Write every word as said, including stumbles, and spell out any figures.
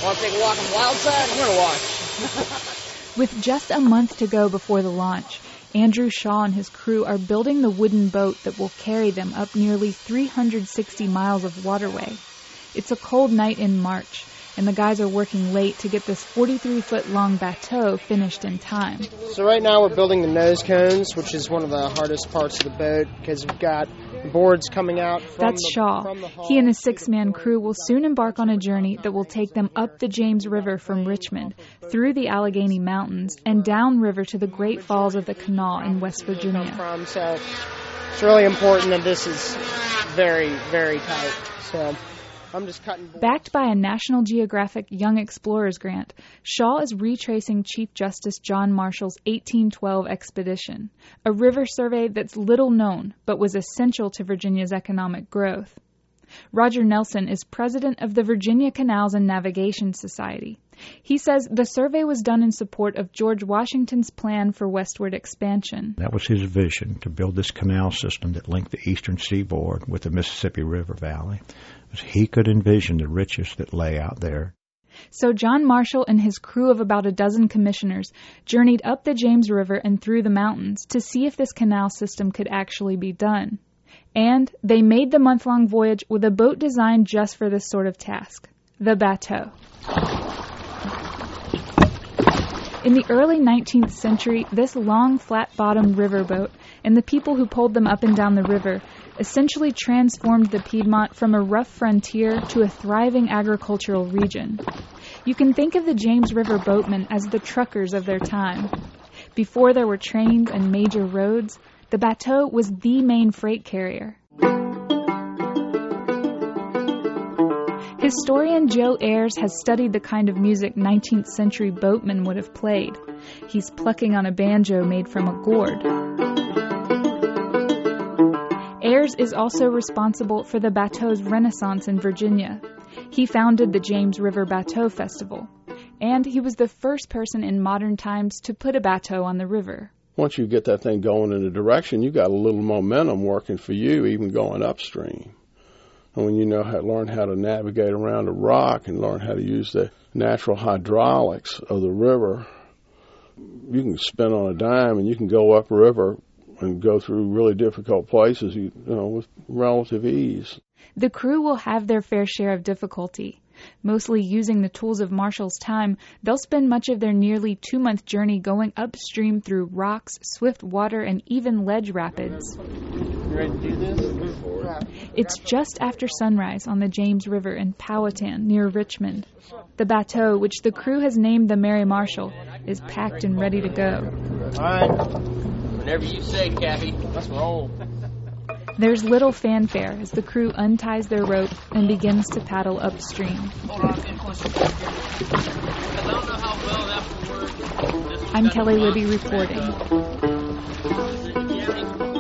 Want to take a walk on the wild side? I'm going to watch. With just a month to go before the launch, Andrew Shaw and his crew are building the wooden boat that will carry them up nearly three hundred sixty miles of waterway. It's a cold night in March, and the guys are working late to get this forty-three foot long bateau finished in time. So right now we're building the nose cones, which is one of the hardest parts of the boat because we've got boards coming out from That's the, Shaw. From the hull. He and his six-man crew will soon embark on a journey that will take them up the James River from Richmond, through the Allegheny Mountains, and downriver to the Great Falls of the Kanawha in West Virginia. From, so it's really important that this is very, very tight. So I'm just cutting boards. Backed by a National Geographic Young Explorers grant, Shaw is retracing Chief Justice John Marshall's eighteen twelve expedition, a river survey that's little known but was essential to Virginia's economic growth. Roger Nelson is president of the Virginia Canals and Navigation Society. He says the survey was done in support of George Washington's plan for westward expansion. That was his vision, to build this canal system that linked the eastern seaboard with the Mississippi River Valley. He could envision the riches that lay out there. So John Marshall and his crew of about a dozen commissioners journeyed up the James River and through the mountains to see if this canal system could actually be done. And they made the month-long voyage with a boat designed just for this sort of task, the bateau. In the early nineteenth century, this long, flat-bottomed riverboat and the people who pulled them up and down the river essentially transformed the Piedmont from a rough frontier to a thriving agricultural region. You can think of the James River boatmen as the truckers of their time. Before there were trains and major roads, the bateau was the main freight carrier. Historian Joe Ayers has studied the kind of music nineteenth century boatmen would have played. He's plucking on a banjo made from a gourd. Ayers is also responsible for the bateau's renaissance in Virginia. He founded the James River Bateau Festival, and he was the first person in modern times to put a bateau on the river. Once you get that thing going in a direction, you got a little momentum working for you, even going upstream. And when you know how learn how to navigate around a rock and learn how to use the natural hydraulics of the river, you can spin on a dime and you can go upriver and go through really difficult places, you know, with relative ease. The crew will have their fair share of difficulty. Mostly using the tools of Marshall's time, they'll spend much of their nearly two-month journey going upstream through rocks, swift water, and even ledge rapids. You ready to do this? It's just after sunrise on the James River in Powhatan, near Richmond. The bateau, which the crew has named the Mary Marshall, is packed and ready to go. All right. Whenever you say, Kathy, let's roll. There's little fanfare as the crew unties their rope and begins to paddle upstream. I'm Kelly Libby reporting.